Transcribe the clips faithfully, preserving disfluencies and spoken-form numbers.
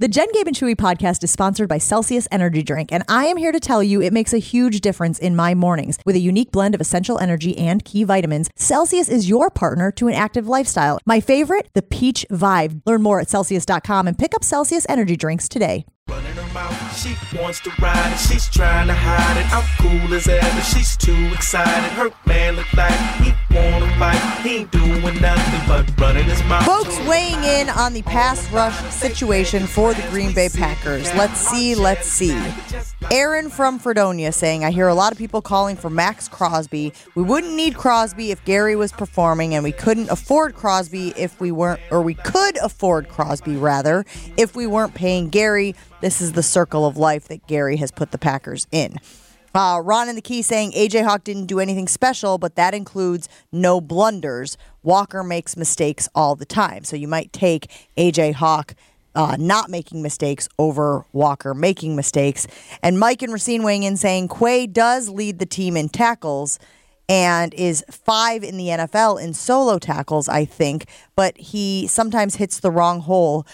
The Jen, Gabe, and Chewy podcast is sponsored by Celsius Energy Drink, and I am here to tell you it makes a huge difference in my mornings. With a unique blend of essential energy and key vitamins, Celsius is your partner to an active lifestyle. My favorite, the Peach Vibe. Learn more at Celsius dot com and pick up Celsius Energy Drinks today. Running her mouth, she wants to ride it, she's trying to hide it. I'm cool as ever, she's too excited. Her man look like he wanna fight, he ain't doing nothing but running his mouth. Folks weighing in on the pass rush situation for the Green Bay Packers. Let's see, let's see. Aaron from Fredonia saying, I hear a lot of people calling for Max Crosby. We wouldn't need Crosby if Gary was performing, and we couldn't afford Crosby if we weren't, or we could afford Crosby rather, if we weren't paying Gary. This is the circle of life that Gary has put the Packers in. Uh, Ron in the Key saying A J Hawk didn't do anything special, but that includes no blunders. Walker makes mistakes all the time. So you might take A J Hawk uh, not making mistakes over Walker making mistakes. And Mike and Racine weighing in saying Quay does lead the team in tackles and is five in the N F L in solo tackles, I think, but he sometimes hits the wrong hole.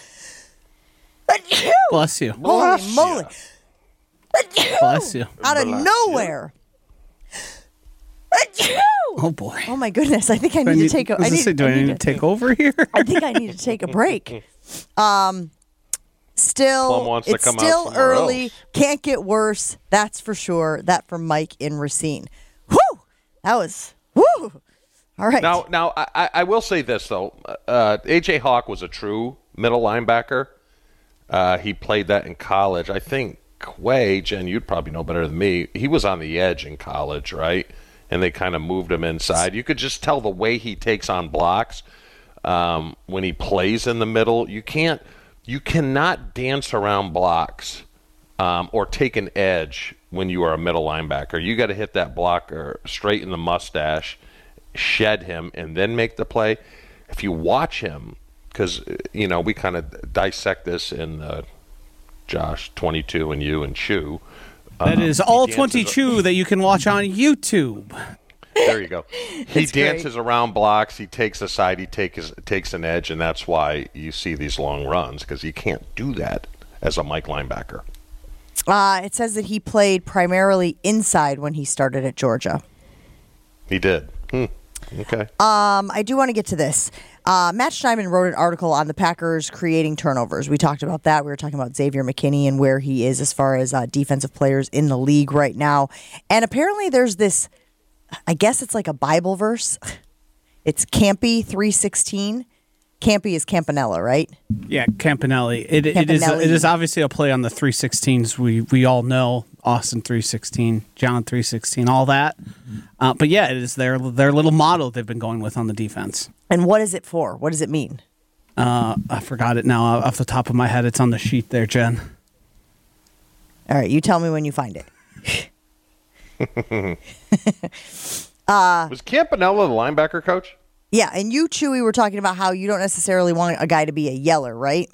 Bless you. Holy Bless moly. Bless you. Out of Bless nowhere. Oh, boy. Oh, my goodness. I think I need, I need to take a I was I gonna need, say, do I need to take over here? I think I need to take a break. Um, Plum still, wants to it's come out still somewhere early. else. Can't get worse. That's for sure. That from Mike in Racine. Whoo! That was, whoo! All right. Now, now I, I will say this, though. Uh, A J Hawk was a true middle linebacker. Uh, he played that in college. I think Quay, Jen, you'd probably know better than me. He was on the edge in college, right? And they kind of moved him inside. You could just tell the way he takes on blocks um, when he plays in the middle. You can't, you cannot dance around blocks um, or take an edge when you are a middle linebacker. You got to hit that blocker straight in the mustache, shed him, and then make the play. If you watch him, because, you know, we kind of dissect this in uh, Josh, twenty-two, and you and Chew. That Um, is all he dances- twenty-two that you can watch on YouTube. There you go. He It's great. dances around blocks. He takes a side. He takes takes an edge, and that's why you see these long runs, because you can't do that as a Mike linebacker. Uh, it says that he played primarily inside when he started at Georgia. He did. Hmm. Okay. Um, I do want to get to this. Uh, Matt Steinman wrote an article on the Packers creating turnovers. We talked about that. We were talking about Xavier McKinney and where he is as far as uh, defensive players in the league right now. And apparently there's this, I guess it's like a Bible verse. It's Campy three sixteen. Campy is Campanella, right? Yeah, Campanelli. It, it is Campanelli. it is obviously a play on the three sixteens. We we all know Austin three sixteen, John three sixteen, all that. Uh, but yeah, it is their their little motto they've been going with on the defense. And what is it for? What does it mean? Uh, I forgot it now off the top of my head. It's on the sheet there, Jen. All right, you tell me when you find it. Was Campanella the linebacker coach? Yeah, and you, Chewy, were talking about how you don't necessarily want a guy to be a yeller, right?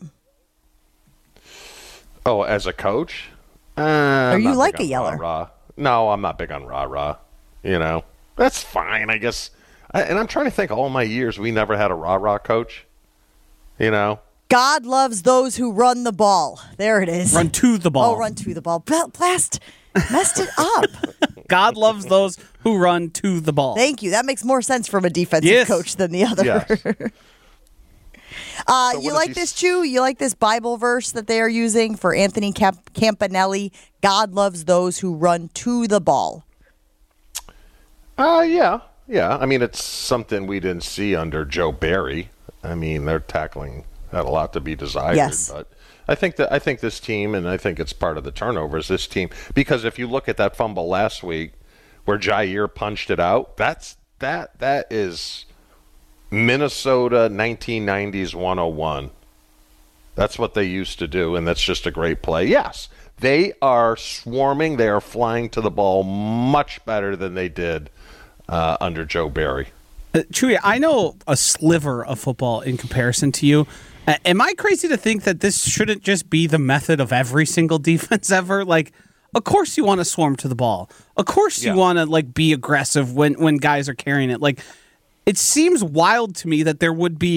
Oh, as a coach? Uh, Are you like a yeller? Rah. No, I'm not big on rah-rah. You know, that's fine, I guess. I, and I'm trying to think, all my years, we never had a rah-rah coach. You know? God loves those who run the ball. There it is. Run to the ball. Oh, run to the ball. Bl- Blast messed it up. God loves those who run to the ball. Thank you. That makes more sense from a defensive Yes. coach than the other. Yes. uh, So you what like does he this, s- Chew? You like this Bible verse that they are using for Anthony Camp- Campanelli? God loves those who run to the ball. Uh, yeah. Yeah. I mean, it's something we didn't see under Joe Barry. I mean, their tackling had a lot to be desired. Yes. But I think that I think this team, and I think it's part of the turnovers, this team, because if you look at that fumble last week where Jair punched it out, that's that that is Minnesota nineteen nineties one oh one. That's what they used to do, and that's just a great play. Yes, they are swarming. They are flying to the ball much better than they did uh, under Joe Barry. Uh, Chewy, I know a sliver of football in comparison to you. Uh, am I crazy to think that this shouldn't just be the method of every single defense ever? Like, of course you want to swarm to the ball. Of course you Yeah. want to like be aggressive when when guys are carrying it. Like, it seems wild to me that there would be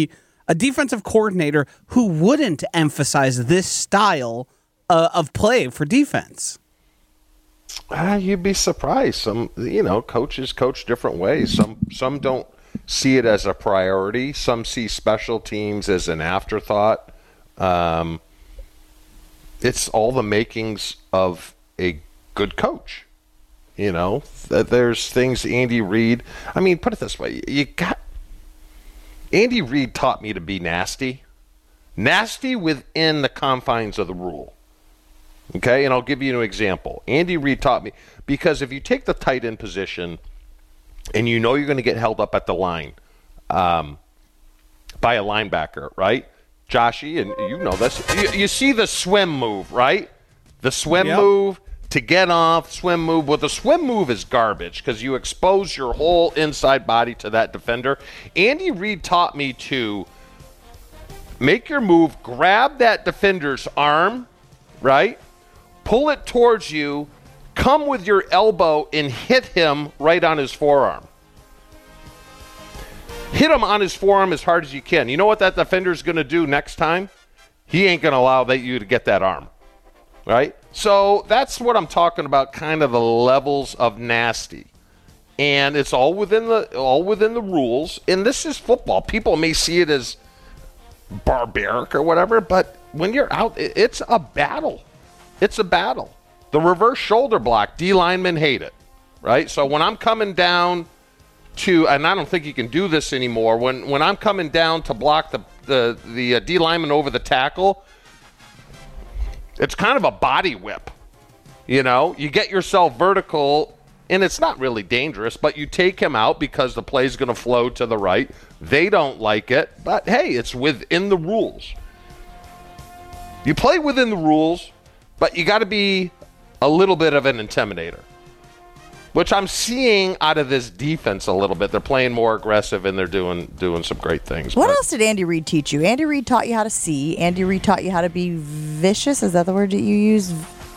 a defensive coordinator who wouldn't emphasize this style uh, of play for defense? Ah, you'd be surprised. Some, you know, coaches coach different ways. Some, some don't see it as a priority. Some see special teams as an afterthought. Um, it's all the makings of a good coach. You know, there's things Andy Reid. I mean, put it this way: you got Andy Reid taught me to be nasty, nasty within the confines of the rule. Okay, and I'll give you an example. Andy Reid taught me, because if you take the tight end position and you know you're going to get held up at the line um, by a linebacker, right? Joshy, and you know this, you, you see the swim move, right? The swim yep. move to get off, swim move. Well, the swim move is garbage because you expose your whole inside body to that defender. Andy Reid taught me to make your move, grab that defender's arm, right? Pull it towards you, come with your elbow and hit him right on his forearm. Hit him on his forearm as hard as you can. You know what that defender's going to do next time? He ain't going to allow that you to get that arm, right? So that's what I'm talking about, kind of the levels of nasty. And it's all within the all within the rules. And this is football. People may see it as barbaric or whatever, but when you're out, it's a battle. It's a battle. The reverse shoulder block, D linemen hate it, right? So when I'm coming down to, and I don't think you can do this anymore, when, when I'm coming down to block the, the, the uh, D lineman over the tackle, it's kind of a body whip. You know, you get yourself vertical, and it's not really dangerous, but you take him out because the play's going to flow to the right. They don't like it, but hey, it's within the rules. You play within the rules, but you got to be a little bit of an intimidator, which I'm seeing out of this defense a little bit. They're playing more aggressive, and they're doing doing some great things. What but, else did Andy Reid teach you? Andy Reid taught you how to see. Andy Reid taught you how to be vicious. Is that the word that you use?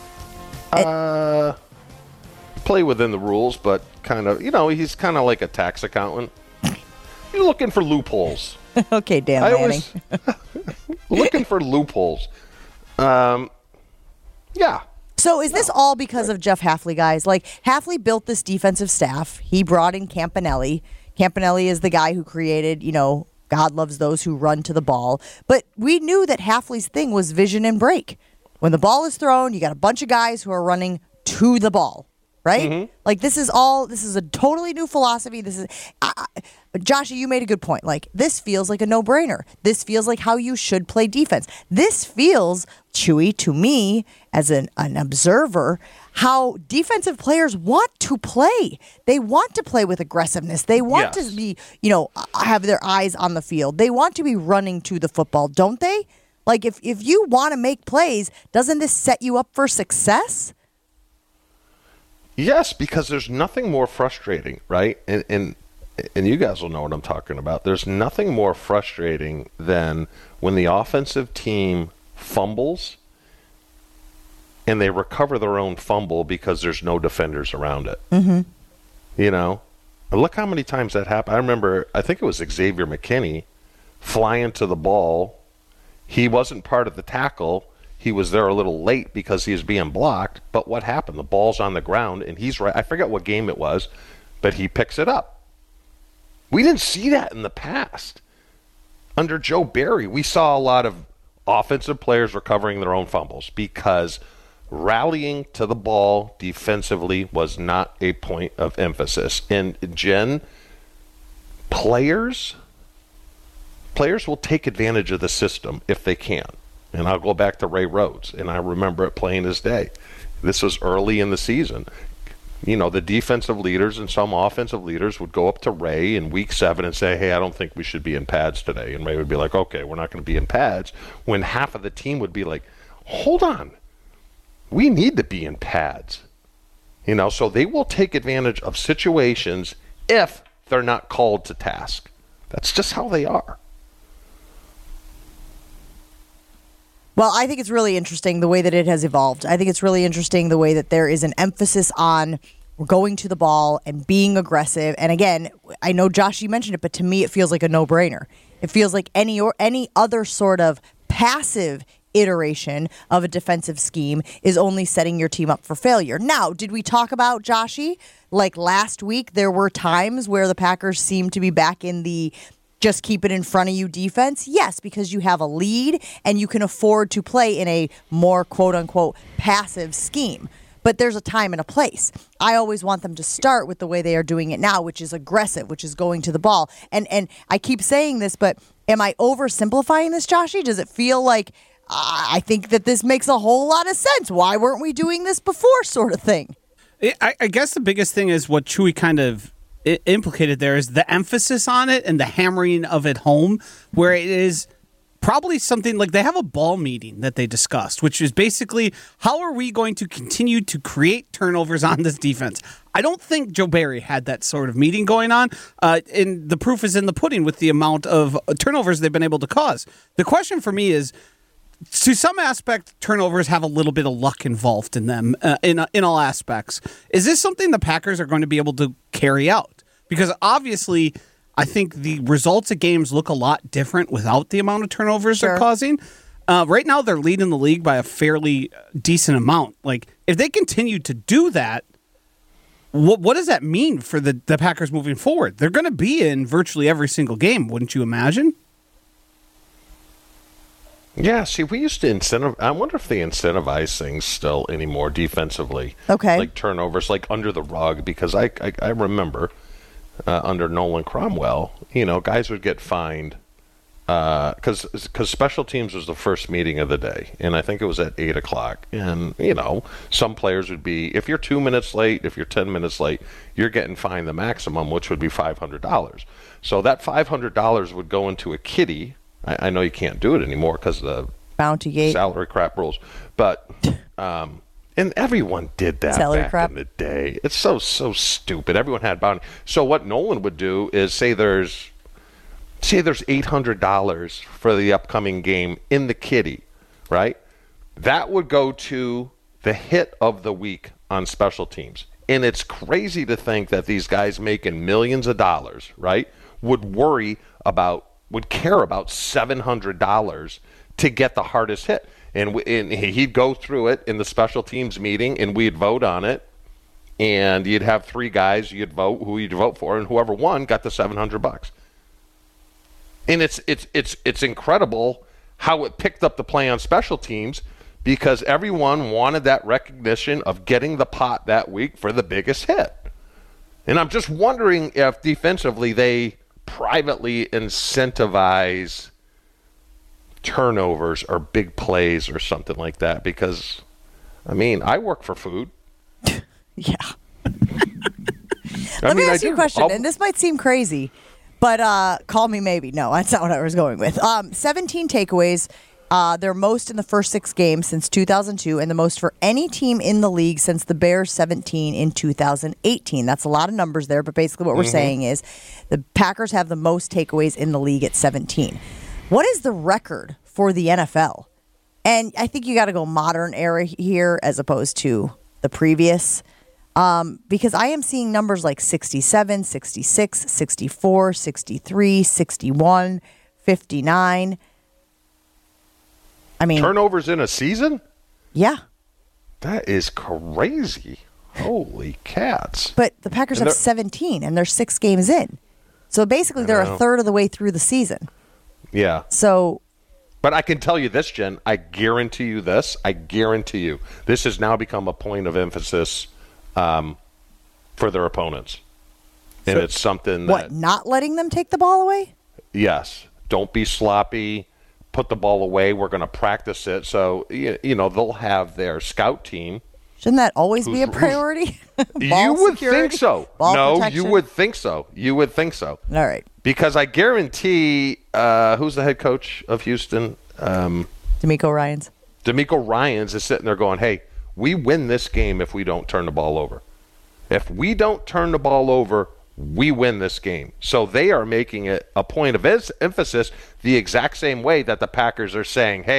Uh, play within the rules, but kind of, you know, he's kind of like a tax accountant. You're looking for loopholes. Okay, Dan I Lanning. always, looking for loopholes. Um, yeah. So is this all because of Jeff Hafley, guys? Like, Hafley built this defensive staff. He brought in Campanelli. Campanelli is the guy who created, you know, God loves those who run to the ball. But we knew that Hafley's thing was vision and break. When the ball is thrown, you got a bunch of guys who are running to the ball, right? Mm-hmm. Like, this is all, this is a totally new philosophy. This is, I, I, Joshy, you made a good point. Like, this feels like a no-brainer. This feels like how you should play defense. This feels, Chewy, to me, as an, an observer, how defensive players want to play. They want to play with aggressiveness. They want yes. to be, you know, have their eyes on the field. They want to be running to the football, don't they? Like, if, if you want to make plays, doesn't this set you up for success? Yes, because there's nothing more frustrating, right? And, and and you guys will know what I'm talking about. There's nothing more frustrating than when the offensive team fumbles and they recover their own fumble because there's no defenders around it. Mm-hmm. You know? And look how many times that happened. I remember, I think it was Xavier McKinney flying to the ball. He wasn't part of the tackle. He was there a little late because he was being blocked. But what happened? The ball's on the ground, and he's right. I forget what game it was, but he picks it up. We didn't see that in the past. Under Joe Barry, we saw a lot of offensive players recovering their own fumbles because rallying to the ball defensively was not a point of emphasis. And Jen, players, players will take advantage of the system if they can. And I'll go back to Ray Rhodes, and I remember it plain as day. This was early in the season. You know, the defensive leaders and some offensive leaders would go up to Ray in week seven and say, hey, I don't think we should be in pads today. And Ray would be like, okay, we're not going to be in pads. When half of the team would be like, hold on, we need to be in pads. You know, so they will take advantage of situations if they're not called to task. That's just how they are. Well, I think it's really interesting the way that it has evolved. I think it's really interesting the way that there is an emphasis on going to the ball and being aggressive. And again, I know, Josh, you mentioned it, but to me it feels like a no-brainer. It feels like any or any other sort of passive iteration of a defensive scheme is only setting your team up for failure. Now, did we talk about Joshy? Like last week, there were times where the Packers seemed to be back in the just keep it in front of you defense. Yes, because you have a lead and you can afford to play in a more quote unquote passive scheme. But there's a time and a place. I always want them to start with the way they are doing it now, which is aggressive, which is going to the ball. And and I keep saying this, but am I oversimplifying this, Joshy? Does it feel like uh, I think that this makes a whole lot of sense? Why weren't we doing this before, sort of thing? I, I guess the biggest thing is what Chewy kind of implicated there is the emphasis on it and the hammering of it home, where it is probably something like they have a ball meeting that they discussed, which is basically how are we going to continue to create turnovers on this defense? I don't think Joe Barry had that sort of meeting going on, uh, and the proof is in the pudding with the amount of turnovers they've been able to cause. The question for me is, to some aspect, turnovers have a little bit of luck involved in them, uh, in in all aspects. Is this something the Packers are going to be able to carry out? Because obviously, I think the results of games look a lot different without the amount of turnovers Sure. they're causing. Uh, right now, they're leading the league by a fairly decent amount. Like, if they continue to do that, what what does that mean for the, the Packers moving forward? They're going to be in virtually every single game, wouldn't you imagine? Yeah, see, we used to incentive. I wonder if they incentivize things still anymore defensively. Okay. Like turnovers, like under the rug, because I I, I remember uh, under Nolan Cromwell, you know, guys would get fined because uh, because special teams was the first meeting of the day, and I think it was at eight o'clock. And you know, some players would be, if you're two minutes late, if you're ten minutes late, you're getting fined the maximum, which would be five hundred dollars. So that five hundred dollars would go into a kitty. I know you can't do it anymore because of the Bounty gate. salary crap rules, but um, and everyone did that Salary back crap. in the day. It's so so stupid. Everyone had bounty. So what Nolan would do is say there's say there's eight hundred dollars for the upcoming game in the kitty, right? That would go to the hit of the week on special teams, and it's crazy to think that these guys making millions of dollars, right, would worry about. would care about seven hundred dollars to get the hardest hit. And, we, and he'd go through it in the special teams meeting, and we'd vote on it. And you'd have three guys you'd vote who you'd vote for, and whoever won got the seven hundred bucks. And it's it's it's it's incredible how it picked up the play on special teams because everyone wanted that recognition of getting the pot that week for the biggest hit. And I'm just wondering if defensively they privately incentivize turnovers or big plays or something like that because, I mean, I work for food. Yeah. I Let me mean, I ask you a do. question, I'll- and this might seem crazy, but uh, call me maybe. No, that's not what I was going with. Um, seventeen takeaways. Uh, they're most in the first six games since two thousand two, and the most for any team in the league since the Bears seventeen in two thousand eighteen. That's a lot of numbers there, but basically what we're Mm-hmm. saying is the Packers have the most takeaways in the league at seventeen. What is the record for the N F L? And I think you got to go modern era here as opposed to the previous. Um, because I am seeing numbers like sixty-seven, sixty-six, sixty-four, sixty-three, sixty-one, fifty-nine. I mean, Turnovers in a season? yeah, That is crazy. Holy cats. but the Packers And have they're- seventeen and they're six games in. So basically they're a know. third of the way through the season. Yeah. So But I can tell you this, Jen. I guarantee you this. I guarantee you. This has now become a point of emphasis um, for their opponents. And it's something that, what, not letting them take the ball away? yes, don't be sloppy. Put the ball away. We're going to practice it. So, you, you know, they'll have their scout team. Shouldn't that always be a Who's- priority? you Ball would security? think so. Ball no, protection? you would think so. You would think so. All right. Because I guarantee, uh, who's the head coach of Houston? Um, D'Amico Ryans. D'Amico Ryans is sitting there going, hey, we win this game if we don't turn the ball over. If we don't turn the ball over, we win this game. So they are making it a point of es- emphasis the exact same way that the Packers are saying, hey,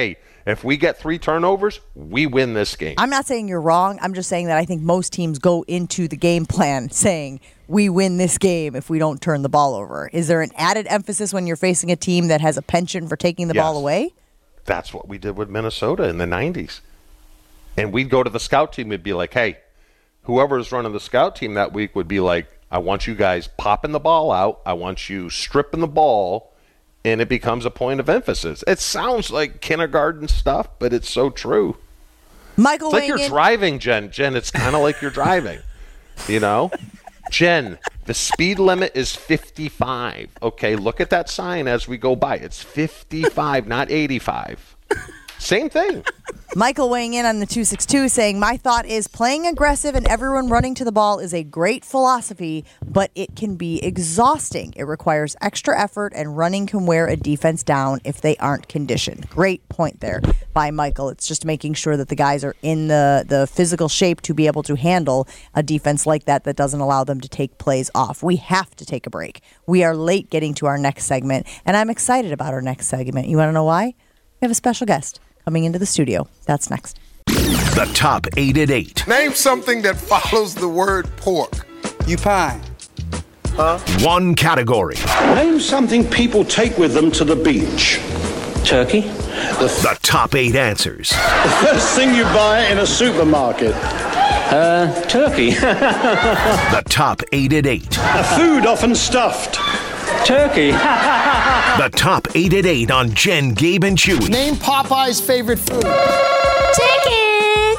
if we get three turnovers, we win this game. I'm not saying you're wrong. I'm just saying that I think most teams go into the game plan saying we win this game if we don't turn the ball over. Is there an added emphasis when you're facing a team that has a penchant for taking the Yes. ball away? That's what we did with Minnesota in the nineties. And we'd go to the scout team and be like, hey, whoever's running the scout team that week would be like, I want you guys popping the ball out. I want you stripping the ball. And it becomes a point of emphasis. It sounds like kindergarten stuff, but it's so true. Michael It's like you're Wayne, driving, Jen. Jen, it's kind of like you're driving. You know? Jen, the speed limit is fifty-five. Okay, look at that sign as we go by. It's fifty-five, not eighty-five. Same thing. Michael weighing in on the two six two saying, my thought is playing aggressive and everyone running to the ball is a great philosophy, but it can be exhausting. It requires extra effort and running can wear a defense down if they aren't conditioned. Great point there by Michael. It's just making sure that the guys are in the, the physical shape to be able to handle a defense like that that doesn't allow them to take plays off. We have to take a break. We are late getting to our next segment, and I'm excited about our next segment. You want to know why? We have a special guest coming into the studio. That's next. The top eight at eight. Name something that follows the word pork. You pie. Huh? One category. Name something people take with them to the beach. Turkey. The, f- The top eight answers. the first thing you buy in a supermarket. Uh, turkey. The top eight at eight. A food often stuffed. Turkey. The top eight at eight on Jen, Gabe, and Chewy. Name Popeye's favorite food. Chicken!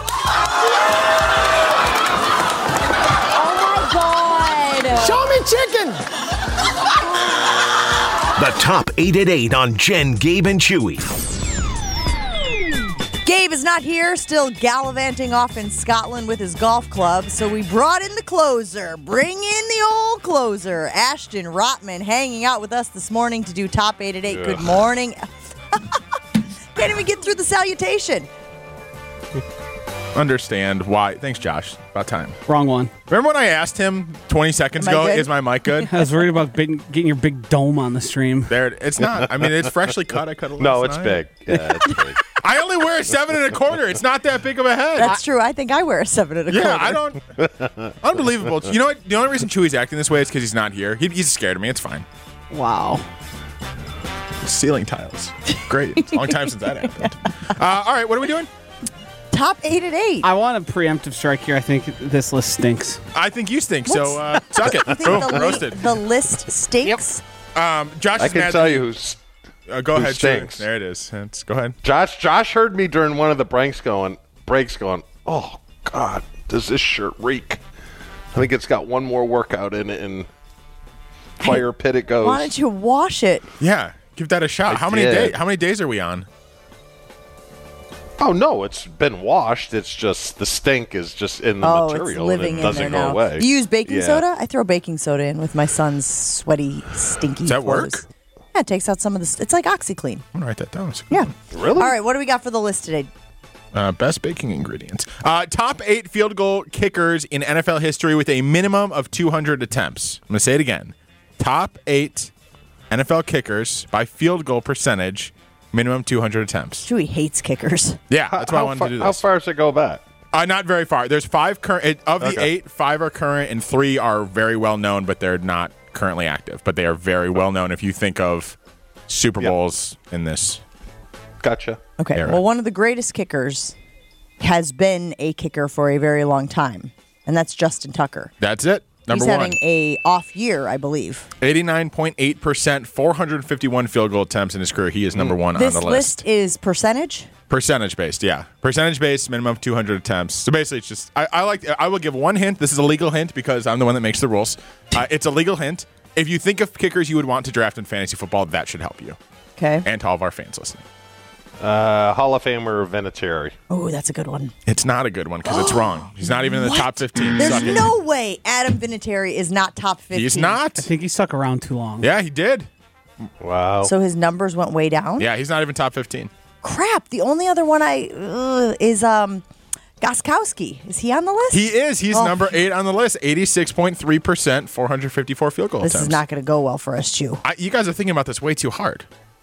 Oh my God! Show me chicken. The top eight at eight on Jen, Gabe, and Chewy. Gabe is not here, still gallivanting off in Scotland with his golf club, so we brought in the closer. Bring in the old closer. Ashton Rotman hanging out with us this morning to do top eight at eight. Good morning. Can't even get through the salutation. Understand why. Thanks, Josh. About time. Wrong one. Remember when I asked him twenty seconds Am I ago, good? is my mic good? I was worried about big, getting your big dome on the stream. There, it- it's not. I mean, it's freshly cut. I cut it No, last it's night. big. Yeah, it's big. I only wear a seven and a quarter. It's not that big of a head. That's true. I think I wear a seven and a Yeah, quarter. I don't. Unbelievable. You know what? The only reason Chewy's acting this way is because he's not here. He, he's scared of me. It's fine. Wow. Ceiling tiles. Great. It's a long time since that happened. Uh, all right, what are we doing? Top eight at eight. I want a preemptive strike here. I think this list stinks. I think you stink, so uh, suck it. I think Boom, the, li- roasted. the list stinks. Um, Josh I is can mad tell that- you who's. Uh, go who ahead, Chewy. stinks. There it is. It's, go ahead. Josh Josh heard me during one of the breaks going, breaks going, oh, God, does this shirt reek? I think it's got one more workout in it, and fire pit it goes. Why don't you wash it? Yeah, give that a shot. I how many did. days? How many days are we on? Oh, no, it's been washed. It's just the stink is just in the Oh, it's material, living and it in doesn't there go now. away. Do you use baking Yeah. soda? I throw baking soda in with my son's sweaty, stinky Does that clothes. work? Yeah, it takes out some of the. It's like OxyClean. I'm gonna write that down. Yeah. Really? All right, what do we got for the list today? Uh, best baking ingredients. Uh, top eight field goal kickers in N F L history with a minimum of two hundred attempts. I'm gonna say it again. Top eight N F L kickers by field goal percentage, minimum two hundred attempts. Chewy hates kickers. Yeah, that's why I how wanted far, to do How this. far does it go back? Uh, not very far. There's five current of the Okay. eight. Five are current, and three are very well known, but they're not currently active. But they are very well known if you think of Super Yep. Bowls in this. Gotcha. Okay. Era. Well, one of the greatest kickers has been a kicker for a very long time, and that's Justin Tucker. That's it. Number He's one. having a off year, I believe. eighty-nine point eight percent, four hundred fifty-one field goal attempts in his career. He is number one This on the list list. is percentage. Percentage based, yeah. Percentage based, minimum of two hundred attempts. So basically, it's just, I, I like, I will give one hint. This is a legal hint because I'm the one that makes the rules. Uh, it's a legal hint. If you think of kickers you would want to draft in fantasy football, that should help you. Okay. And to all of our fans listening. Uh, Hall of Famer Vinatieri. Oh, that's a good one. It's not a good one because it's wrong. He's not even in the What? top fifteen. There's Suck it. no way Adam Vinatieri is not top fifteen. He's not. I think he stuck around too long. Yeah, he did. Wow. So his numbers went way down. Yeah, he's not even top fifteen. Crap. The only other one I uh, is um, Goskowski. Is he on the list? He is. He's Oh. number eight on the list. eighty-six point three percent, four hundred fifty-four field goal This attempts. is not going to go well for us, Chew. I, you guys are thinking about this way too hard.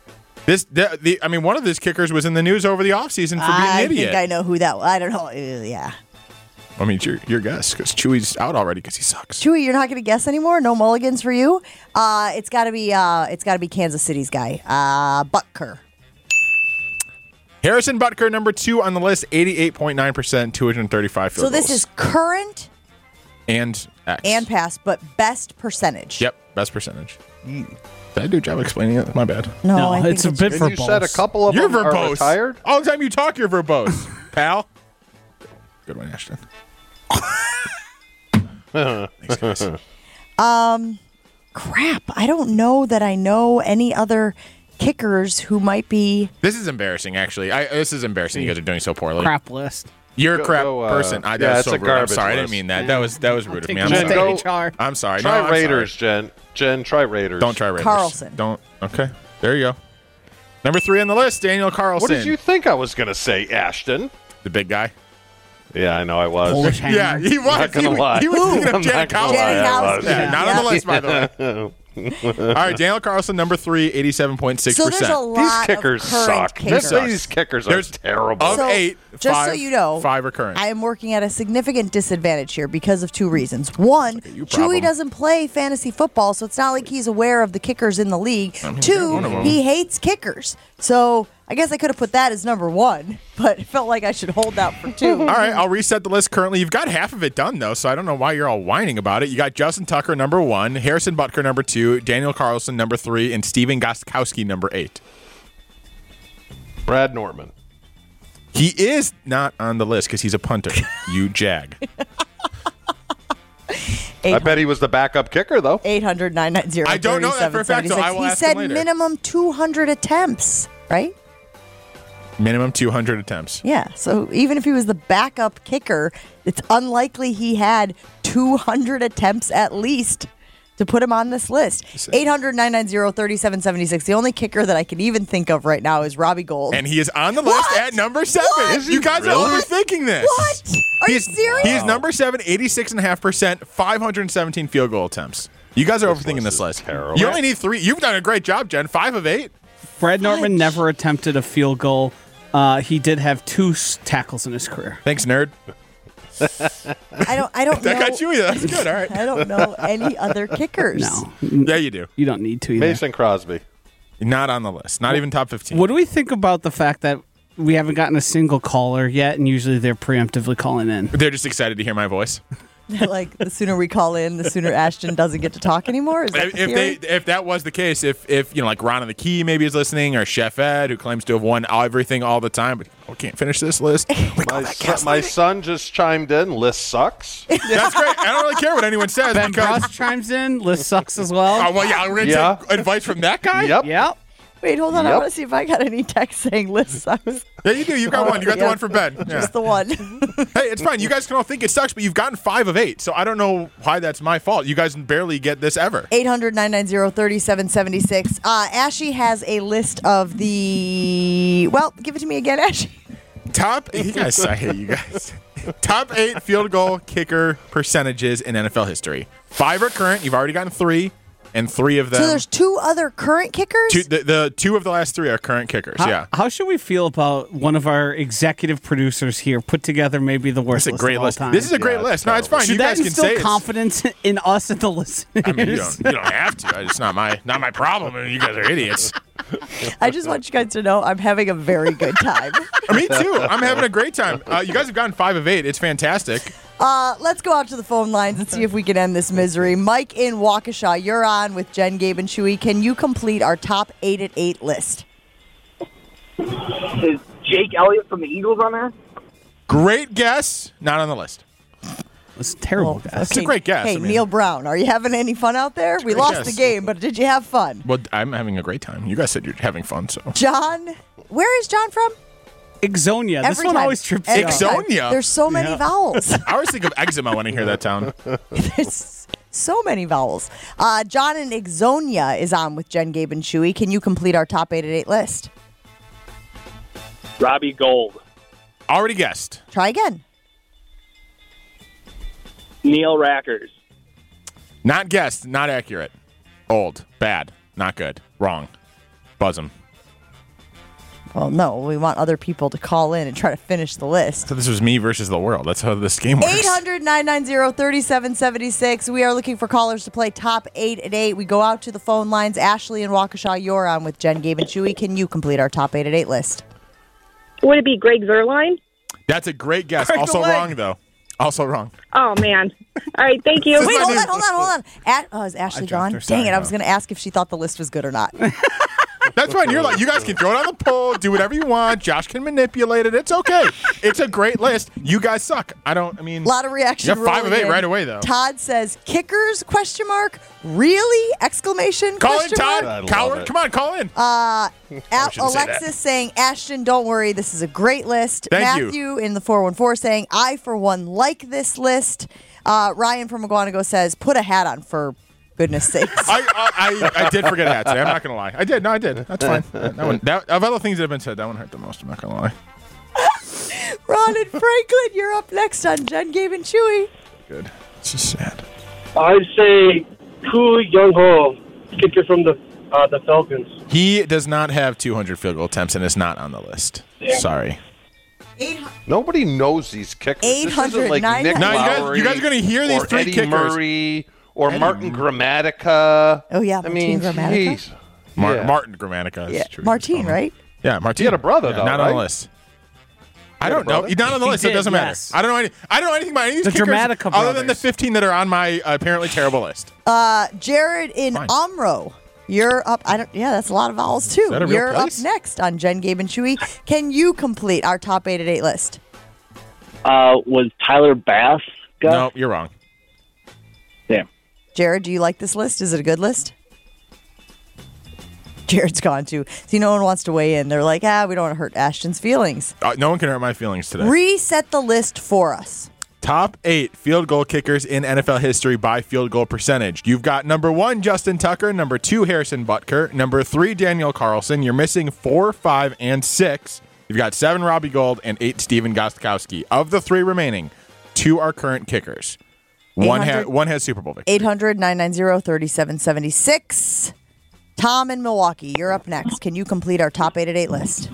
This, the, the, I mean, one of these kickers was in the news over the offseason for being I an idiot. think I know who that was. I don't know. Uh, yeah. I mean, it's your, your guess, because Chewy's out already because he sucks. Chewy, you're not going to guess anymore? No mulligans for you? Uh, it's got to be uh, it's got to be Kansas City's guy, uh, Butker. Harrison Butker, number two on the list, eighty-eight point nine percent, two hundred thirty-five field So this goals. is current And X. and past, but best percentage. Yep, best percentage. Did I do a job explaining it? My bad. No, No, I think it's a bit And you verbose. said a couple of You're them are verbose. retired? All the time you talk, you're verbose, pal. Good one, Ashton. Thanks, guys. Um, crap. I don't know that I know any other kickers who might be. This is embarrassing, actually. I, this is embarrassing. You guys are doing so poorly. Crap list. You're a Go- crap go, uh, person. I, that yeah, was it's so a rude. I'm garbage sorry. I didn't list. mean that. That was that was rude of me. I'm Take Jen, sorry. it to go- H R. I'm sorry. Try no, I'm Raiders, sorry. Jen. Jen, try Raiders. Don't try Raiders. Carlson. Don't. Okay. There you go. Number three on the list, Daniel Carlson. What did you think I was going to say, Ashton? The big guy. Yeah, I know I was. Polish hammer. Yeah, he was. Not gonna he, lie. he was thinking of I'm Janet not gonna Carlson. lie, Janet I was. Carlson. Yeah, not on the Yeah. list, by the way. All right, Daniel Carlson, number three, eighty-seven point six So percent. there's a lot These kickers of current suck. kickers. This, these kickers There's- are terrible. Of So, eight, just five, so you know, five are current. I am working at a significant disadvantage here because of two reasons. One, you problem. Chewy doesn't play fantasy football, so it's not like he's aware of the kickers in the league. I mean, yeah, Two, one of 'em. he hates kickers. So I guess I could have put that as number one, but it felt like I should hold that for two. All right, I'll reset the list currently. You've got half of it done, though, so I don't know why you're all whining about it. You got Justin Tucker, number one, Harrison Butker, number two, Daniel Carlson, number three, and Steven Gostkowski, number eight. Brad Norman. He is not on the list because he's a punter, you jag. I bet he was the backup kicker, though. eight hundred, nine nine zero, I don't know that for a fact, so I will He ask said him later. minimum two hundred attempts, right? Minimum two hundred attempts. Yeah, so even if he was the backup kicker, it's unlikely he had two hundred attempts at least to put him on this list. eight hundred, nine nine zero, three seven seven six. The only kicker that I can even think of right now is Robbie Gold. And he is on the list What? at number seven. What? Is he You guys really? are overthinking this. What? Are you He's- serious? He is number seven, eighty-six point five percent, five hundred seventeen field goal attempts. You guys are overthinking list this is list. terrible. You only need three. You've done a great job, Jen. Five of eight. Brad Norman Fudge. never attempted a field goal. Uh, he did have two s- tackles in his career. Thanks, nerd. I don't I don't That know. got you. That's good. All right. I don't know any other kickers. No, Yeah, you do. you don't need to either. Mason Crosby. Not on the list. Not even top fifteen. What do we think about the fact that we haven't gotten a single caller yet, and usually they're preemptively calling in? They're just excited to hear my voice. Like the sooner we call in, the sooner Ashton doesn't get to talk anymore. Is that If, the if theory? they, if that was the case, if if you know, like Ron on the Key maybe is listening, or Chef Ed who claims to have won everything all the time, but we can't finish this list. We call My, that son, my son just chimed in. List sucks. That's great. I don't really care what anyone says Ben because. Cross chimes in. List sucks as well. Oh, well, yeah, we're gonna Yeah. take advice from that guy. Yep. Yep. Wait, hold on. I Yep. want to see if I got any text saying list sucks. Yeah, you do. You got one. You got the Yeah. one for Ben. Yeah. Just the one. Hey, it's fine. You guys can all think it sucks, but you've gotten five of eight, so I don't know why that's my fault. You guys barely get this ever. eight hundred, nine nine zero, three seven seven six. Uh, Ashy has a list of the. Well, give it to me again, Ashy. Top. You guys, I hate you guys. Top eight field goal kicker percentages in N F L history. Five are current. You've already gotten three, and three of them. So there's two other current kickers? Two, the, the two of the last three are current kickers. How, yeah. how should we feel about one of our executive producers here put together maybe the worst It's a list great of all list. time? This is a great Yeah, list. it's No, it's fine. Should you that guys can instill say it's- confidence in us and the listeners? I mean, you don't, you don't have to. It's not my not my problem. I mean, you guys are idiots. I just want you guys to know I'm having a very good time. Me too. I'm having a great time. Uh, you guys have gotten five of eight. It's fantastic. Uh, let's go out to the phone lines and see if we can end this misery. Mike in Waukesha, you're on with Jen, Gabe, and Chewy. Can you complete our top eight at eight list? Is Jake Elliott from the Eagles on there? Great guess. Not on the list. It's a terrible, guys. That's a great guess. Hey, I mean- Neil Brown, are you having any fun out there? We great lost guess. the game, but did you have fun? Well, I'm having a great time. You guys said you're having fun, so. John, where is John from? Exonia. This Every one time. always trips Every me up. time. Exonia? There's so many Yeah. vowels. I always think of eczema when I hear that town. There's so many vowels. Uh, John in Exonia is on with Jen, Gabe, and Chewy. Can you complete our top eight at eight list? Robbie Gold, Already guessed. Try again. Neil Rackers, Not guessed. Not accurate. Old. Bad. Not good. Wrong. Buzz 'em. Well, no, we want other people to call in and try to finish the list. So this was me versus the world. That's how this game works. eight hundred, nine nine zero, three seven seven six. We are looking for callers to play top eight at eight. We go out to the phone lines. Ashley and Waukesha, you're on with Jen, Gabe, and Chewy. Can you complete our top eight at eight list? Would it be Greg Zerline? That's a great guess. Greg also away. wrong, though. Also wrong. Oh, man. All right, thank you. Wait, hold on, hold on, hold on. At, oh, is Ashley I dropped gone? her, Dang sorry, it, I was no. going to ask if she thought the list was good or not. That's fine. You're like, you guys can throw it on the poll, do whatever you want. Josh can manipulate it. It's okay. It's a great list. You guys suck. I don't, I mean. A lot of reaction. You have five of rolling eight in. right away, though. Todd says, kickers, question mark, really? Exclamation, Call in, question Todd. mark? Coward. Come on, call in. Uh, Al- shouldn't say Alexis that. saying, Ashton, don't worry, this is a great list. Thank you. Matthew in the four one four saying, I, for one, like this list. Uh, Ryan from McGuanago says, put a hat on for goodness sakes. I, I, I I did forget a hat today. I'm not going to lie. I did. No, I did. That's fine. That one, that, of other things that have been said, that one hurt the most. I'm not going to lie. Ron and Franklin, you're up next on Jen, Gabe, and Chewy. Good. It's just sad. I'd say Koo Young Ho, kicker from the uh, the Falcons. He does not have two hundred field goal attempts and is not on the list. Sorry. Nobody knows these kickers. This isn't eight hundred, like nine Nick hundred. No, you guys- Lowry you guys are gonna hear these or three Eddie kickers. Murray or Eddie Martin Murray. Gramatica. Oh, yeah, I Martin mean, Gramatica. jeez. Mar- Yeah. Martin Gramatica. is Yeah, true. Martine, right? Yeah, Martin. He had a brother, Yeah, though, Not on the right? list. I had a don't know. brother? He's not on the He list. So it did, doesn't matter. yes. I don't know. Any, I don't know anything about any of these The kickers Dramatica other than the brothers. fifteen that are on my uh, apparently terrible list. Uh, Jared in Fine. Omro. You're up. I don't. Yeah, that's a lot of vowels too. that a real You're place? up next on Jen, Gabe, and Chewy. Can you complete our top eight at eight list? Uh, was Tyler Bass? Guy? No, you're wrong. Damn. Jared, do you like this list? Is it a good list? Jared's gone too. See, no one wants to weigh in. They're like, ah, we don't want to hurt Ashton's feelings. Uh, no one can hurt my feelings today. Reset the list for us. Top eight field goal kickers in N F L history by field goal percentage. You've got number one, Justin Tucker. Number two, Harrison Butker. Number three, Daniel Carlson. You're missing four, five, and six. You've got seven, Robbie Gould, and eight, Steven Gostkowski. Of the three remaining, two are current kickers. One, ha- eight hundred one has Super Bowl victory. eight hundred, nine nine zero, three seven seven six. Tom in Milwaukee, you're up next. Can you complete our top eight at eight list?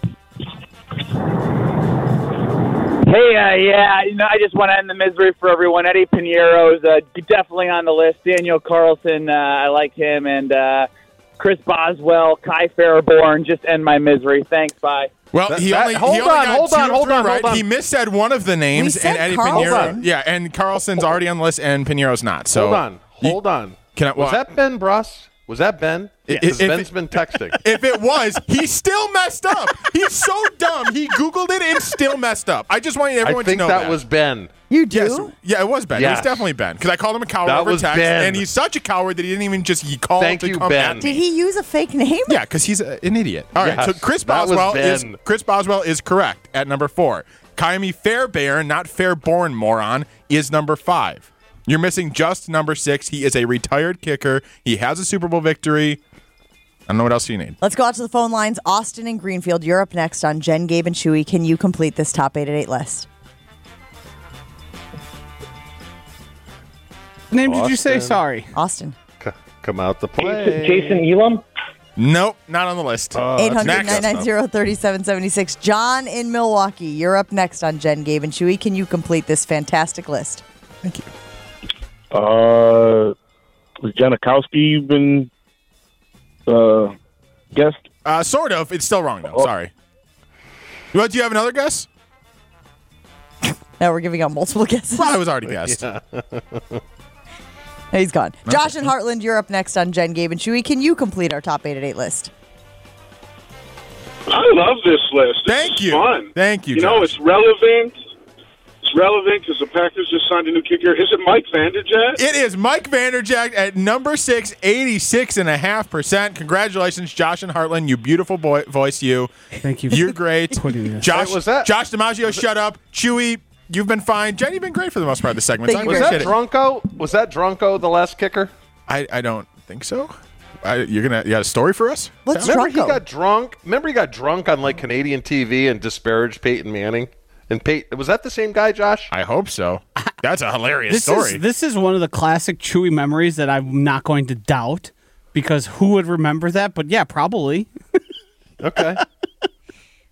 Hey, uh, yeah, you know, I just want to end the misery for everyone. Eddie Piniero's uh, definitely on the list. Daniel Carlson, uh, I like him, and uh, Chris Boswell, Kai Fairborn. Just end my misery. Thanks, bye. Well, That- he that- only, hold he only on, got hold two on, of hold three on, right. hold on. He missaid one of the names, We said and Eddie Carlson. Pinheiro. Yeah, and Carlson's already on the list, and Pinheiro's not. So Hold on. Hold on. Can I, well, Was that Ben Bruss? Was that Ben? If- Because if- Ben's been texting. If it was, he still messed up. He's so dumb. He Googled it and still messed up. I just want I everyone think to know that, that. was Ben. You do? Yes, yeah, it was Ben. It was Yes. definitely Ben because I called him a coward That over was text, Ben. and he's such a coward that he didn't even just he called Thank to you, come Ben. at Did me. he use a fake name? Yeah, because he's a, an idiot. All right, Yes, so Chris that was Boswell is Ben. Chris Boswell is correct at number four. Kaimi Fairbairn, not Fairborn, moron, is number five. You're missing just number six. He is a retired kicker. He has a Super Bowl victory. I don't know what else you need. Let's go out to the phone lines. Austin and Greenfield, you're up next on Jen, Gabe, and Chewy. Can you complete this top eight at eight list? Name did you say? Austin. Sorry. Austin. C- come out to play. Jason Elam? Nope, not on the list. eight hundred, next. nine nine zero, three seven seven six. John in Milwaukee, you're up next on Jen, Gabe, and Chewy. Can you complete this fantastic list? Thank you. Uh, was Janikowski been uh, guessed? Uh, sort of. It's still wrong, though. Oh. Sorry. What, do you have another guess? Now we're giving out multiple guesses. Well, I was already guessed. He's gone. Josh and Heartland, you're up next on Jen, Gabe, and Chewy. Can you complete our top eight at eight list? I love this list. This Thank is you. Fun. Thank you, You know, Josh. it's relevant. It's relevant because the Packers just signed a new kicker. Is it Mike Vanderjagt? It is Mike Vanderjagt at number six, eighty-six point five percent. Congratulations, Josh and Heartland. You beautiful boy, voice, you. Thank you. You're great. Putting this. Josh, Wait, was that- Josh DiMaggio, shut up. Chewy, you've been fine. Jen, you've been great for the most part of the segment. Thank I you Was appreciate that it. Drunko? Was that Drunko the last kicker? I, I don't think so. I, you're gonna you got a story for us? What's Remember Drunko? he got drunk? Remember he got drunk on like Canadian T V and disparaged Peyton Manning? And Peyton, was that the same guy, Josh? I hope so. That's a hilarious This story. is this is one of the classic Chewy memories that I'm not going to doubt because who would remember that? But yeah, probably. Okay.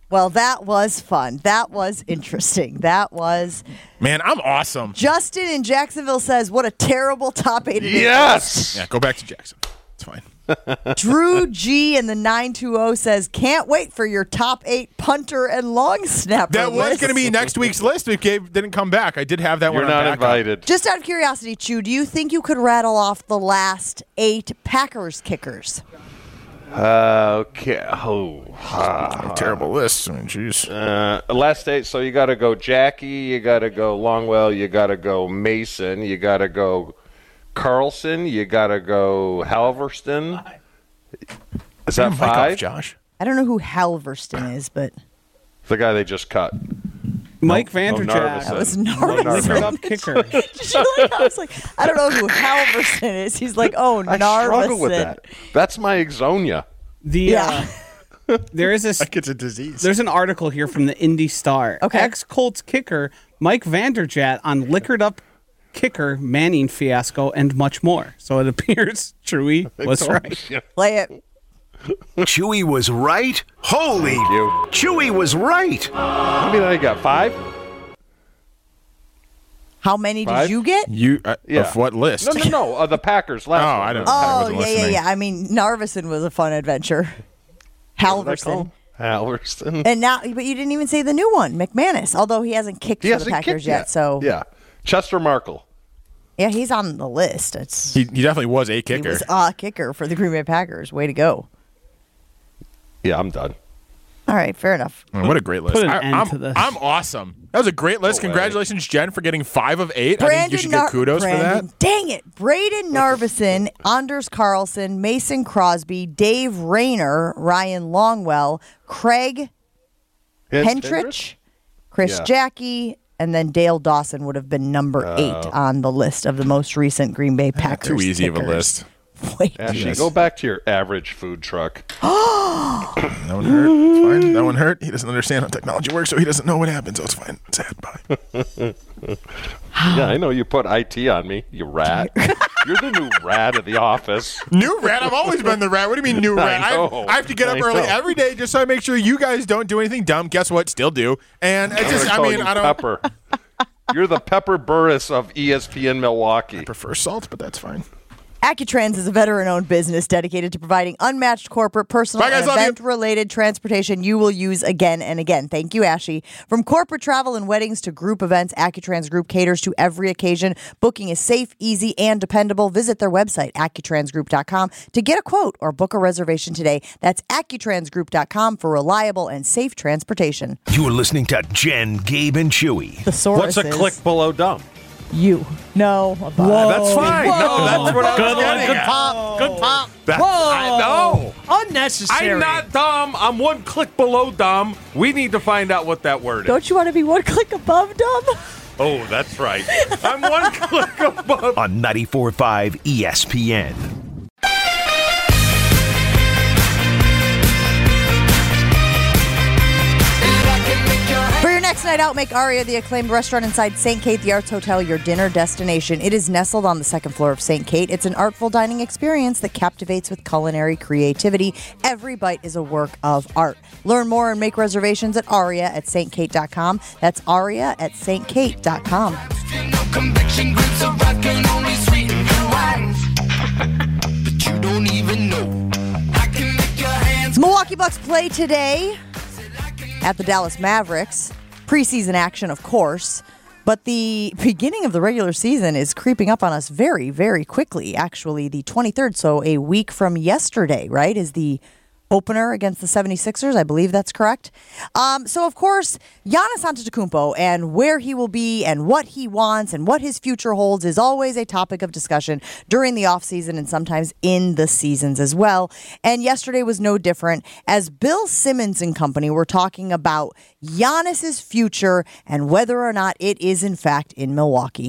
Well, that was fun. That was interesting. That was. Man, I'm awesome. Justin in Jacksonville says, what a terrible top eight. Yes. Yeah, go back to Jackson. It's fine. Drew G in the nine two zero says, can't wait for your top eight punter and long snapper That was list. going to be next week's list if Gabe didn't come back. I did have that You're one on not backup. invited. Just out of curiosity, Chew, do you think you could rattle off the last eight Packers kickers? Uh, okay. Oh, ah. Terrible list. I mean, jeez. Uh, last eight. So you got to go Jackie. You got to go Longwell. You got to go Mason. You got to go Carlson. You got to go Halverston. Is that Mic five? off, Josh. I don't know who Halverston is, but The guy they just cut. Mike No, Vanderjagt. Narveson. that was No, Narveson. Liquored up kicker. Did you like that? I was like, I don't know who Halverson is. He's like, oh, I Narveson. struggle with that. That's my Exonia. The Yeah. uh, there is a Like it's a disease. there's an article here from the Indy Star. Okay. Ex-Colts kicker Mike Vanderjagt on liquored up kicker Manning fiasco and much more. So it appears Chewy was right. Play it. Chewy was right? Holy, you. Chewy was right. How many did I got? Five? How many Five? did you get? You uh, Yeah. Of what list? No, no, no. Uh, the Packers last Oh, one. I don't- Oh, wasn't yeah, yeah, listening. yeah. I mean, Narveson was a fun adventure. Halverson. Halverston. And now, but you didn't even say the new one, McManus, although he hasn't kicked He for hasn't the Packers kicked yet. yet. So, Yeah. Chester Markle. yeah, he's on the list. It's, He, he definitely was a he kicker. was a kicker for the Green Bay Packers. Way to go. Yeah, I'm done. All right, fair enough. Man, what a great list. Put an I, end I'm, to this. I'm awesome. That was a great list. No way. Congratulations, Jen, for getting five of eight. I think you should Nar- get kudos Brandon, for that. Dang it. Braden Narveson, Anders Carlson, Mason Crosby, Dave Rayner, Ryan Longwell, Craig Hentrich, Chris Yeah. Jackie, and then Dale Dawson would have been number eight on the list of the most recent Green Bay Packers. Too easy of a kickers. list. Way too Ashley, Yes. go back to your average food truck. That one hurt. It's fine. That one hurt. He doesn't understand how technology works, so he doesn't know what happens. So it's fine. It's sad. Bye. Yeah, I know you put I T on me, you rat. You're the new rat of the office. New rat? I've always been the rat. What do you mean new I rat? I, know. I have to get up I early know. every day just so I make sure you guys don't do anything dumb. Guess what? Still do. And it's I'm just, gonna I call mean, you I don't Pepper. You're the Pepper Burris of E S P N Milwaukee. prefer salt, but that's fine. AccuTrans is a veteran-owned business dedicated to providing unmatched corporate, personal, Bye, guys. and Love you. event-related transportation you will use again and again. Thank you, Ashy. From corporate travel and weddings to group events, AccuTrans Group caters to every occasion. Booking is safe, easy, and dependable. Visit their website, accutrans group dot com, to get a quote or book a reservation today. That's accutrans group dot com for reliable and safe transportation. You are listening to Jen, Gabe, and Chewy. The source What's a is click below dumb? you. No. Whoa. That's fine. No, that's what I was Good one. getting Good at. pop. Good pop. That- I know. Unnecessary. I'm not dumb. I'm one click below dumb. We need to find out what that word is. Don't you want to be one click above dumb? Oh, that's right. I'm one click above. On ninety-four point five E S P N. For your next night out, make Aria, the acclaimed restaurant inside Saint Kate, the Arts Hotel, your dinner destination. It is nestled on the second floor of Saint Kate. It's an artful dining experience that captivates with culinary creativity. Every bite is a work of art. Learn more and make reservations at aria at st kate dot com. That's aria at st kate dot com. Milwaukee Bucks play today at the Dallas Mavericks. Preseason action, of course. But the beginning of the regular season is creeping up on us very, very quickly. Actually, the twenty-third, so a week from yesterday, right, is the opener against the seventy-sixers. I believe that's correct. Um, so, of course, Giannis Antetokounmpo and where he will be and what he wants and what his future holds is always a topic of discussion during the offseason and sometimes in the seasons as well. And yesterday was no different as Bill Simmons and company were talking about Giannis's future and whether or not it is, in fact, in Milwaukee.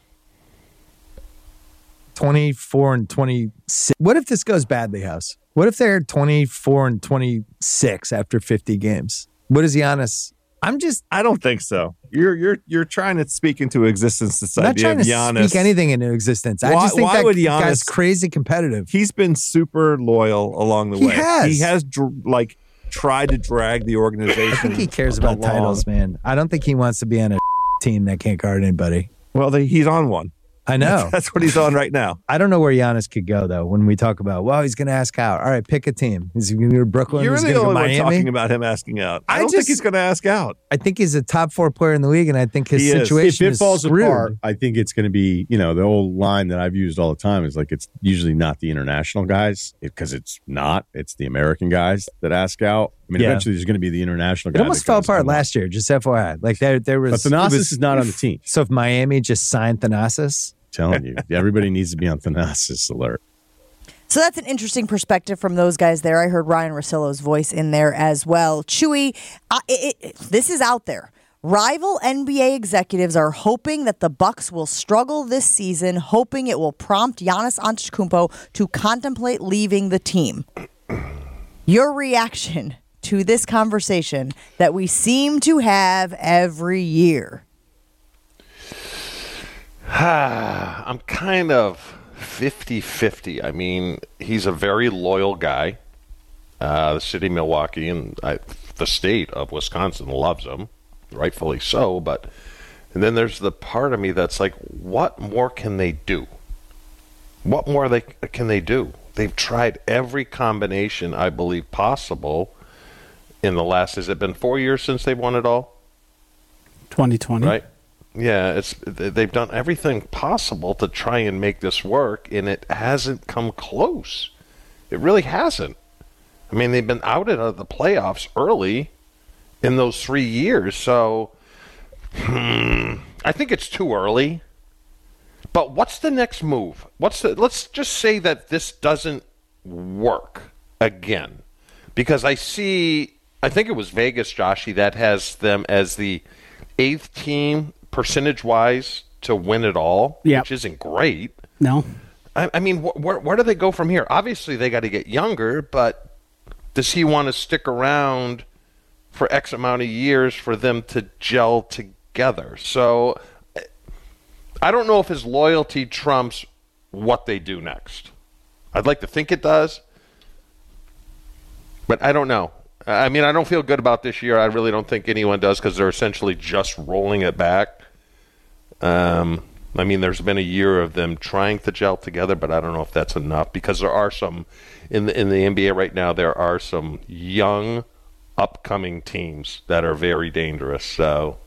twenty-four and twenty-six. What if this goes badly, House? What if they're twenty-four and twenty-six after fifty games? What is Giannis? I'm just. I don't think so. You're you're you're trying to speak into existence this I'm not idea trying of to Giannis. speak anything into existence. I Why- just think why that would guy's Giannis- crazy competitive. He's been super loyal along the He way. has. He has dr- like tried to drag the organization. I think he cares about along. titles, man. I don't think he wants to be on a team that can't guard anybody. Well, they, he's on one. I know. That's what he's on right now. I don't know where Giannis could go, though, when we talk about, well, he's going to ask out. All right, pick a team. Is he going to go to Brooklyn? You're Is he the gonna go only one Miami? talking about him asking out. I, I don't just- think he's going to ask out. I think he's a top four player in the league, and I think his He is. situation If it is falls screwed. apart, I think it's going to be, you know, the old line that I've used all the time is like, it's usually not the international guys because it's not. It's the American guys that ask out. I mean, Yeah. eventually there's going to be the international It guy. almost that fell goes, apart "Come on." last year, just F Y I. Like, there, there was. But Thanasis it was- is not on the team. So if Miami just signed Thanasis, telling you, everybody needs to be on Thanasis alert. So that's an interesting perspective from those guys there. I heard Ryan Russillo's voice in there as well. Chewy, uh, it, it, this is out there. Rival N B A executives are hoping that the Bucks will struggle this season, hoping it will prompt Giannis Antetokounmpo to contemplate leaving the team. Your reaction to this conversation that we seem to have every year? I'm kind of fifty-fifty. I mean, he's a very loyal guy. Uh, the city of Milwaukee and I, the state of Wisconsin loves him, rightfully so. But and then there's the part of me that's like, what more can they do? What more they can they do? They've tried every combination, I believe, possible in the last, has it been four years since they've won it all? twenty twenty. Right? Yeah, it's they've done everything possible to try and make this work, and it hasn't come close. It really hasn't. I mean, they've been outed of the playoffs early in those three years, so hmm, I think it's too early. But what's the next move? What's the? Let's just say that this doesn't work again, because I see. I think it was Vegas, Joshy, that has them as the eighth team percentage-wise to win it all, Yep. which isn't great. No. I, I mean, wh- where, where do they go from here? Obviously, they got to get younger, but does he want to stick around for X amount of years for them to gel together? So I don't know if his loyalty trumps what they do next. I'd like to think it does, but I don't know. I mean, I don't feel good about this year. I really don't think anyone does, because they're essentially just rolling it back. Um, I mean, there's been a year of them trying to gel together, but I don't know if that's enough, because there are some in the in the N B A right now. There are some young, upcoming teams that are very dangerous. So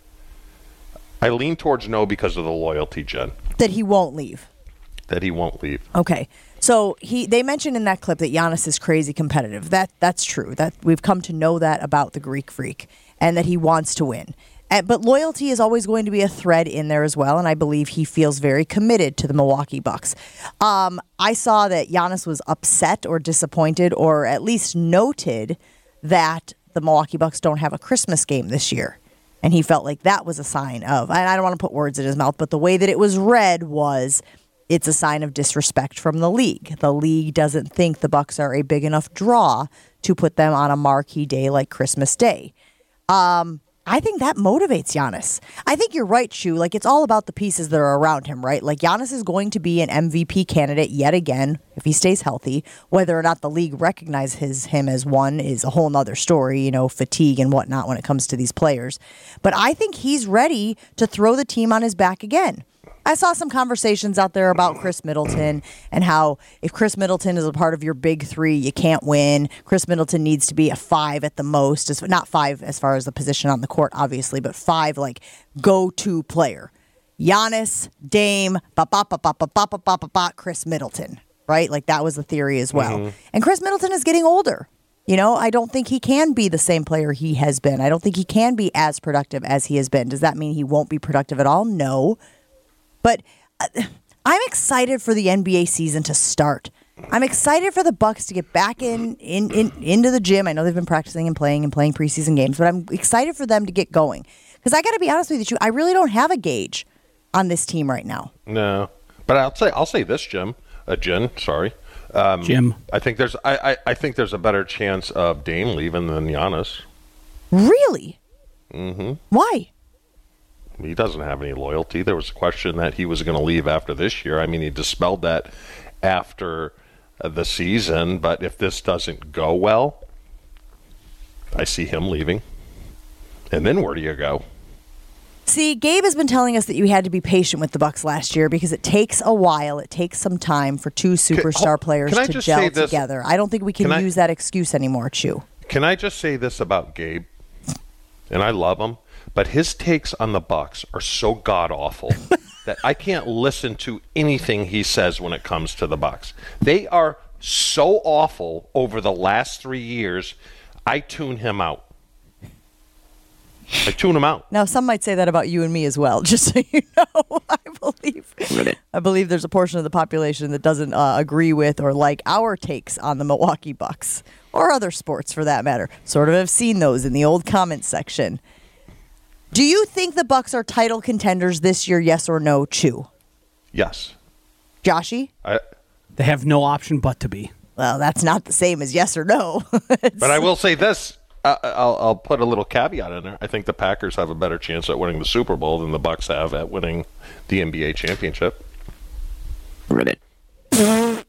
I lean towards no because of the loyalty, Jen. That he won't leave. That he won't leave. Okay. So he they mentioned in that clip that Giannis is crazy competitive. That that's true. That we've come to know that about the Greek Freak, and that he wants to win. And, but loyalty is always going to be a thread in there as well, and I believe he feels very committed to the Milwaukee Bucks. Um, I saw that Giannis was upset or disappointed, or at least noted that the Milwaukee Bucks don't have a Christmas game this year. And he felt like that was a sign of, and I don't want to put words in his mouth, but the way that it was read was, it's a sign of disrespect from the league. The league doesn't think the Bucks are a big enough draw to put them on a marquee day like Christmas Day. Um, I think that motivates Giannis. I think you're right, Shu. Like, it's all about the pieces that are around him, right? Like, Giannis is going to be an M V P candidate yet again if he stays healthy. Whether or not the league recognizes him as one is a whole nother story, you know, fatigue and whatnot when it comes to these players. But I think he's ready to throw the team on his back again. I saw some conversations out there about Chris Middleton and how if Chris Middleton is a part of your big three, you can't win. Chris Middleton needs to be a five at the most. As, not five as far as the position on the court, obviously, but five like go-to player. Giannis, Dame, ba ba ba ba ba ba ba ba ba ba, Chris Middleton, right? Like that was the theory as well. Mm-hmm. And Chris Middleton is getting older. You know, I don't think he can be the same player he has been. I don't think he can be as productive as he has been. Does that mean he won't be productive at all? No. But uh, I'm excited for the N B A season to start. I'm excited for the Bucks to get back in, in, in into the gym. I know they've been practicing and playing and playing preseason games, but I'm excited for them to get going. Because I got to be honest with you, I really don't have a gauge on this team right now. No, but I'll say I'll say this, Jim. Uh, Jen, sorry, um, Jim. I think there's I, I, I think there's a better chance of Dame leaving than Giannis. Really? Mm-hmm. Why? He doesn't have any loyalty. There was a question that he was going to leave after this year. I mean, he dispelled that after uh, the season. But if this doesn't go well, I see him leaving. And then where do you go? See, Gabe has been telling us that you had to be patient with the Bucks last year because it takes a while. It takes some time for two superstar oh, players can I to just gel say this? together. I don't think we can, Can I- use that excuse anymore, Chew. Can I just say this about Gabe? And I love him, but his takes on the Bucks are so god-awful that I can't listen to anything he says when it comes to the Bucks. They are so awful over the last three years, I tune him out. I tune him out. Now, some might say that about you and me as well, just so you know. I believe I believe there's a portion of the population that doesn't uh, agree with or like our takes on the Milwaukee Bucks, or other sports for that matter. Sort of have seen those in the old comments section. Do you think the Bucks are title contenders this year, yes or no, Chew? Yes. Joshy? I, They have no option but to be. Well, that's not the same as yes or no. but I will say this. Uh, I'll, I'll put a little caveat in there. I think the Packers have a better chance at winning the Super Bowl than the Bucks have at winning the N B A championship. Ribbit. I,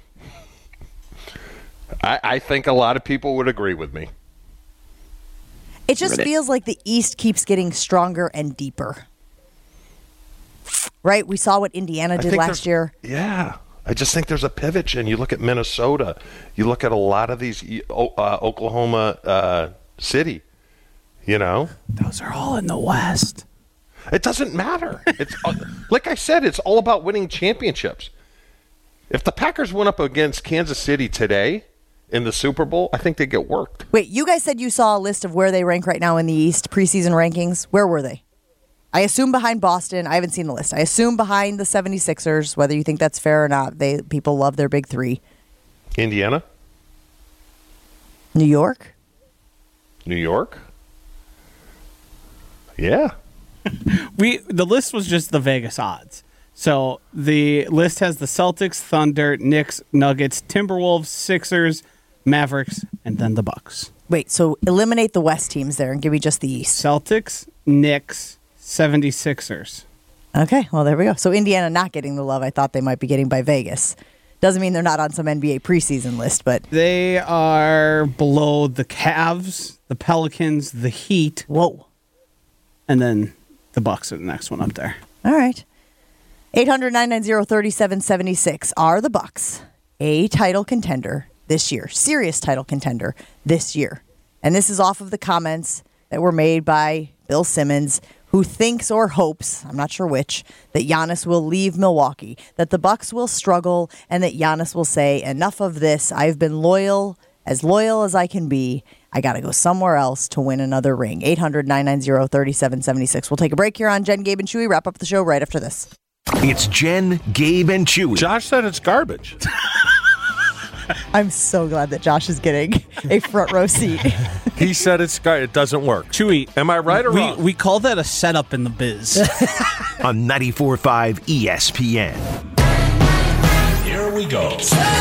I think a lot of people would agree with me. It just Ribbit. feels like the East keeps getting stronger and deeper. Right? We saw what Indiana I did think last there's- year. Yeah. I just think there's a pivot, and you look at Minnesota, you look at a lot of these uh, Oklahoma uh, City, you know. Those are all in the West. It doesn't matter. It's like I said, it's all about winning championships. If the Packers went up against Kansas City today in the Super Bowl, I think they get worked. Wait, you guys said you saw a list of where they rank right now in the East, preseason rankings. Where were they? I assume behind Boston. I haven't seen the list. I assume behind the seventy-sixers, whether you think that's fair or not. They people love their big three. Indiana? New York? New York? Yeah. We the list was just the Vegas odds. So the list has the Celtics, Thunder, Knicks, Nuggets, Timberwolves, Sixers, Mavericks, and then the Bucks. Wait, so eliminate the West teams there and give me just the East. Celtics, Knicks, seventy-sixers. Okay, well, there we go. So Indiana not getting the love I thought they might be getting by Vegas. Doesn't mean they're not on some N B A preseason list, but... They are below the Cavs, the Pelicans, the Heat. Whoa. And then the Bucks are the next one up there. All right. eight hundred, nine nine zero, three seven seven six. Are the Bucks a title contender this year? Serious title contender this year. And this is off of the comments that were made by Bill Simmons, who thinks or hopes, I'm not sure which, that Giannis will leave Milwaukee, that the Bucks will struggle, and that Giannis will say, enough of this. I've been loyal, as loyal as I can be. I got to go somewhere else to win another ring. eight hundred, nine nine zero, three seven seven six. We'll take a break here on Jen, Gabe, and Chewy. Wrap up the show right after this. It's Jen, Gabe, and Chewy. Josh said it's garbage. I'm so glad that Josh is getting a front row seat. He said it's gar- it doesn't work. Chewy, am I right or we, wrong? We call that a setup in the biz. On ninety-four point five E S P N. Here we go.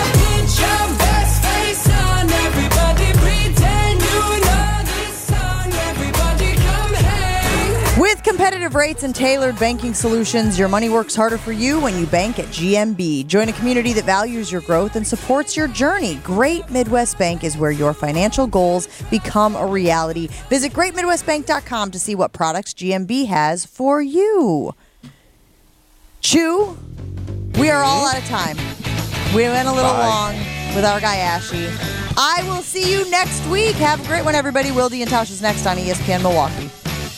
With competitive rates and tailored banking solutions, your money works harder for you when you bank at G M B. Join a community that values your growth and supports your journey. Great Midwest Bank is where your financial goals become a reality. Visit great midwest bank dot com to see what products G M B has for you. Chew, we are all out of time. We went a little Bye. long with our guy Ashy. I will see you next week. Have a great one, everybody. Wilde and Tausch is next on E S P N Milwaukee.